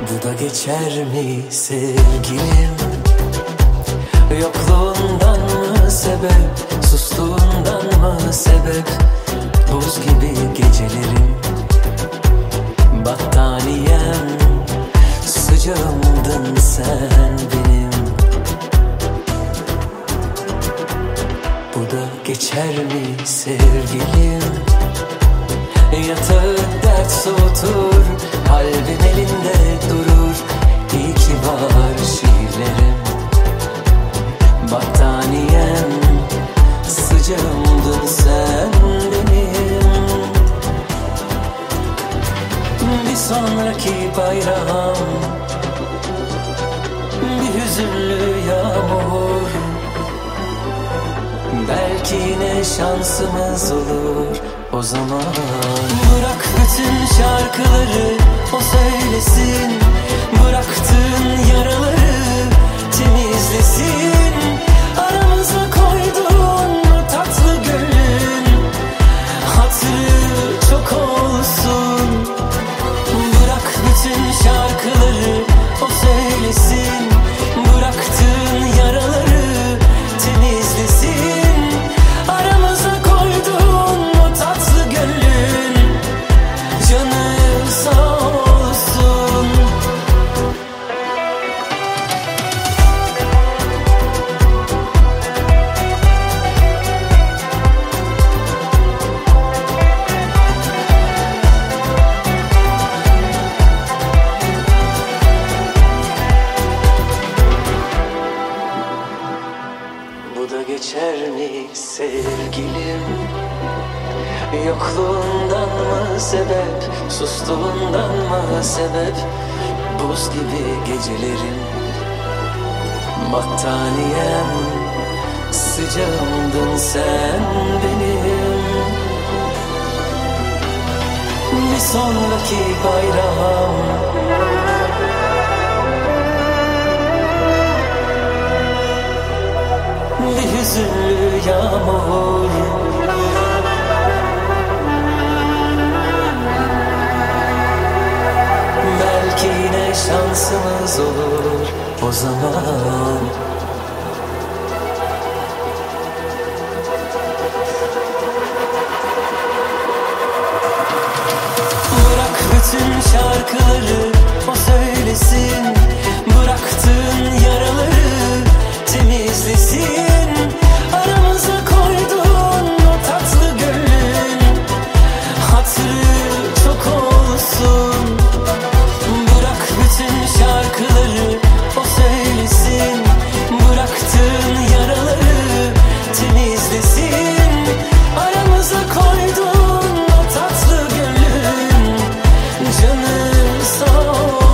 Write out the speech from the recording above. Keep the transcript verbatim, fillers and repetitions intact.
Bu da geçer mi sevgilim? Yokluğundan mı sebep, sustuğundan mı sebep? Buz gibi gecelerim, battaniyem, sıcağımdın sen benim. Bu da geçer mi sevgilim? Yatağı dert soğutur, kalbim elinde durur. İyi ki var şiirlerim, battaniyem, sıcağımdın sen benim. Bir sonraki bayram, bir hüzünlü yağmur, belki yine şansımız olur o zaman. Bırak bütün şarkıları o söylesin, bıraktığın yaraları temizlesin. Aramıza koyduğun tatlı gönlün hatırı çok olsun. Bırak bütün şarkıları o söylesin, bıraktığın yaraları temizlesin. Aramıza koyduğun o tatlı gönlün canı sağ olsun. Bu da geçer mi sevgilim? Yokluğundan mı sebep, sustuğundan mı sebep? Buz gibi gecelerim, battaniyem, sıcağımdın sen benim. Bir sonraki bayram, bir hüzünlü yağmur, belki yine şansımız olur o zaman. Bırak bütün şarkıları o söylesin, bıraktığın yaraları temizlesin. Aramıza koyduğun o tatlı gönlün hatırı çok olsun. Bırak bütün şarkıları o söylesin, bıraktığın yaraları temizlesin. Aramıza koyduğun o tatlı gönlün canı sağ olsun.